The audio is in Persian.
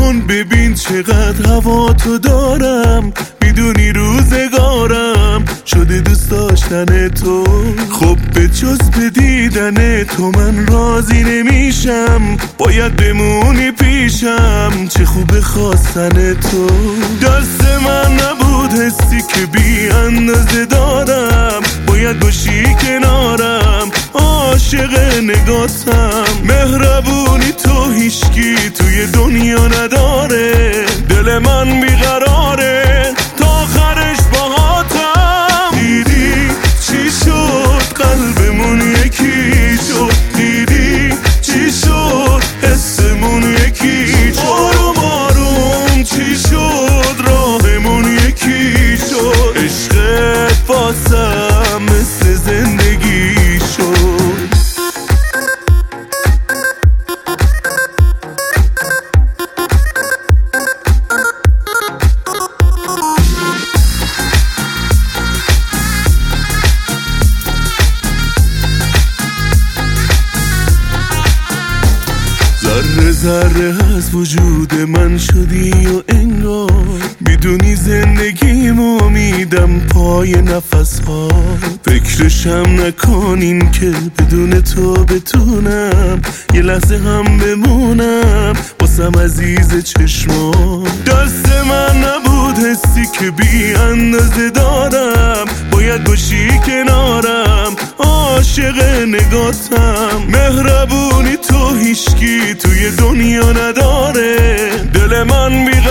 کن ببین چقدر هوا تو دارم، میدونی روزگارم شده دوست داشتن تو. خب به جز به دیدن تو من راضی نمیشم، باید بمونی پیشم، چه خوب خواستن تو. دست من نبود حسی که بی اندازه دارم، باید باشی کنارم، عاشق نگاتم. مهربونی تو هیچکی توی دنیا نداره، دل من بیقراره تا آخرش باهاتم. دیدی چی شد قلبمون یکی شد، دیدی چی شد حسمون یکی شد، آروم آروم چی شد راهمون یکی شد. عشقت واسم مثل زندگی شد. ذره ذره از وجود من شدی و انگار میدونی زندگیم امیدم پای نفس ها. فکرشم نکنین که بدون تو بتونم یه لحظه هم بمونم واسم عزیز چشمان. دست من نبود حسی که بی اندازه دارم، باید باشی کنارم، عاشق نگاتم. مهربونی تو هیچکی توی دنیا نداره، دل من